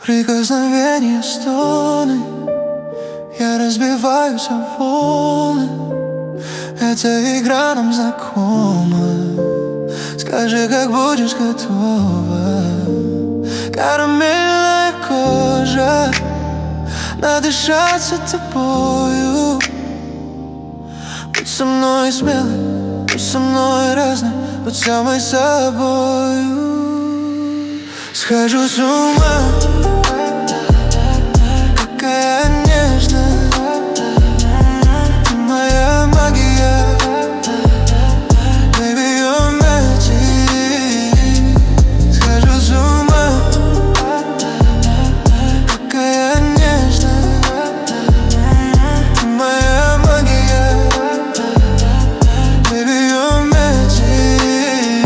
Прикосновения, стоны, я разбиваюсь о волны. Эта игра нам знакома. Скажи, как будешь готова. Карамельная кожа, надышаться тобою. Будь со мной смелой, будь со мной разной, будь самой собою. Схожу с ума, какая нежная, ты моя магия, baby, you're magic. Схожу с ума, какая нежная, ты моя магия, baby, you're magic.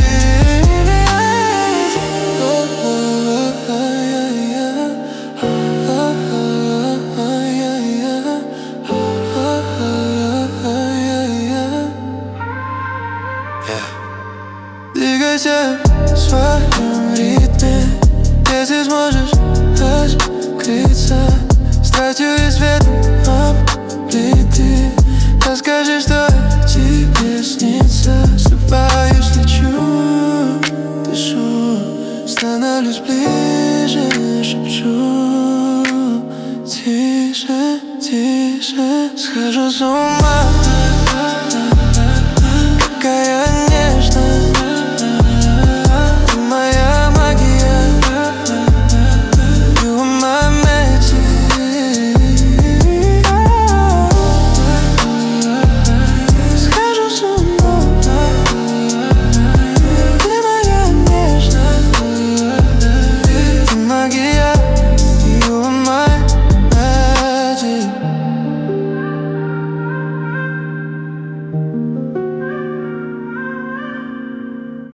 Двигайся в своем ритме, если сможешь открыться страстью и светом облиты. Расскажи, что тебе снится. Срываюсь, лечу, дышу, становлюсь ближе, шепчу. Тише, тише, схожу с ума.